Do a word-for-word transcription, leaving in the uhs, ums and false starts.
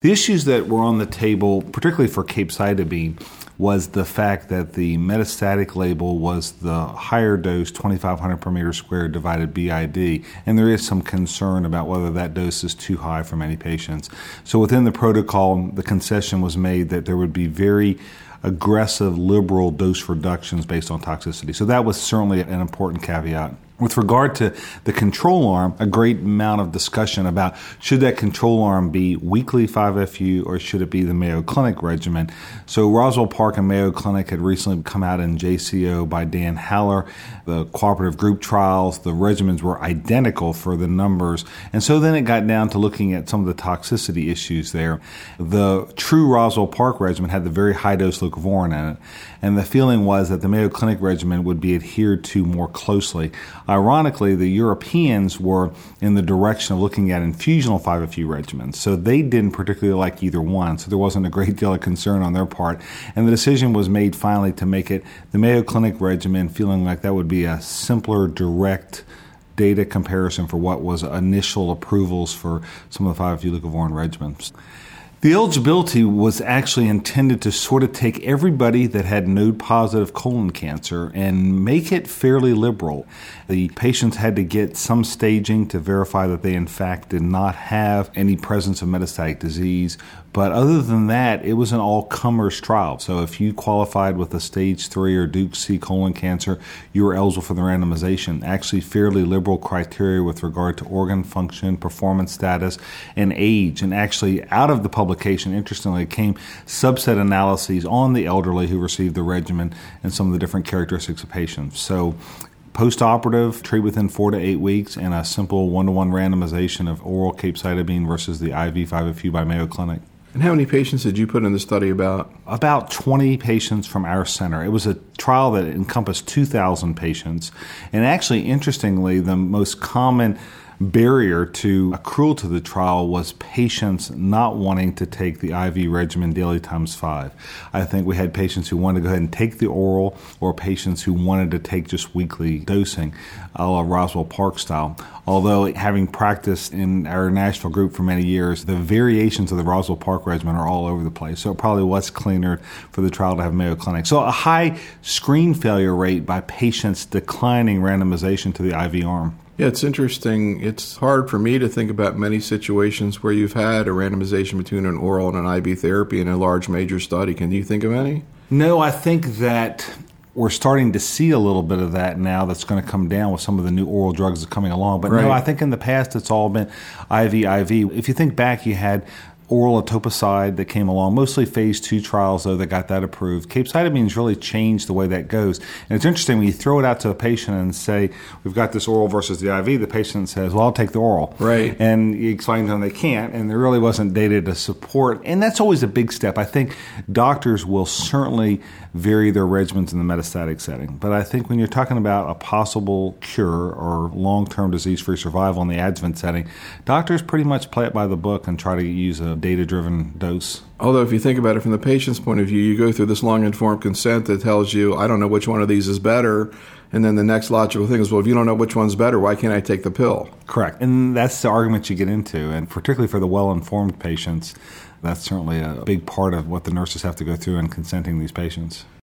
The issues that were on the table, particularly for capecitabine, was the fact that the metastatic label was the higher dose, twenty-five hundred per meter squared divided B I D, and there is some concern about whether that dose is too high for many patients. So within the protocol, the concession was made that there would be very aggressive, liberal dose reductions based on toxicity. So that was certainly an important caveat. With regard to the control arm, a great amount of discussion about should that control arm be weekly five F U or should it be the Mayo Clinic regimen. So Roswell Park and Mayo Clinic had recently come out in J C O by Dan Haller. The cooperative group trials, the regimens were identical for the numbers. And so then it got down to looking at some of the toxicity issues there. The true Roswell Park regimen had the very high dose leucovorin in it. And the feeling was that the Mayo Clinic regimen would be adhered to more closely. Ironically, the Europeans were in the direction of looking at infusional five F U regimens, so they didn't particularly like either one, so there wasn't a great deal of concern on their part. And the decision was made finally to make it the Mayo Clinic regimen, feeling like that would be a simpler, direct data comparison for what was initial approvals for some of the five F U leucovorin regimens. The eligibility was actually intended to sort of take everybody that had node-positive colon cancer and make it fairly liberal. The patients had to get some staging to verify that they in fact did not have any presence of metastatic disease. But other than that, it was an all-comers trial. So if you qualified with a stage three or Duke C colon cancer, you were eligible for the randomization. Actually fairly liberal criteria with regard to organ function, performance status, and age. And actually out of the publication, interestingly, came subset analyses on the elderly who received the regimen and some of the different characteristics of patients. So post-operative, treat within four to eight weeks, and a simple one-to-one randomization of oral capecitabine versus the I V five F U by Mayo Clinic. And how many patients did you put in the study about? About twenty patients from our center. It was a trial that encompassed two thousand patients. And actually, interestingly, the most common barrier to accrual to the trial was patients not wanting to take the I V regimen daily times five. I think we had patients who wanted to go ahead and take the oral, or patients who wanted to take just weekly dosing, a la Roswell Park style. Although, having practiced in our national group for many years, the variations of the Roswell Park regimen are all over the place. So it probably was cleaner for the trial to have Mayo Clinic. So a high screen failure rate by patients declining randomization to the I V arm. Yeah, it's interesting. It's hard for me to think about many situations where you've had a randomization between an oral and an I V therapy in a large major study. Can you think of any? No, I think that we're starting to see a little bit of that now that's going to come down with some of the new oral drugs that are coming along. But right. No, I think in the past it's all been I V, I V. If you think back, you had oral etoposide that came along, mostly phase two trials, though, that got that approved. Capecitabine really changed the way that goes. And it's interesting when you throw it out to a patient and say, we've got this oral versus the I V, the patient says, well, I'll take the oral. Right. And you explain to them they can't, and there really wasn't data to support. And that's always a big step. I think doctors will certainly vary their regimens in the metastatic setting. But I think when you're talking about a possible cure or long-term disease-free survival in the adjuvant setting, doctors pretty much play it by the book and try to use a data-driven dose. Although if you think about it from the patient's point of view, you go through this long informed consent that tells you, I don't know which one of these is better. And then the next logical thing is, well, if you don't know which one's better, why can't I take the pill? Correct. And that's the argument you get into. And particularly for the well-informed patients, that's certainly a big part of what the nurses have to go through in consenting these patients.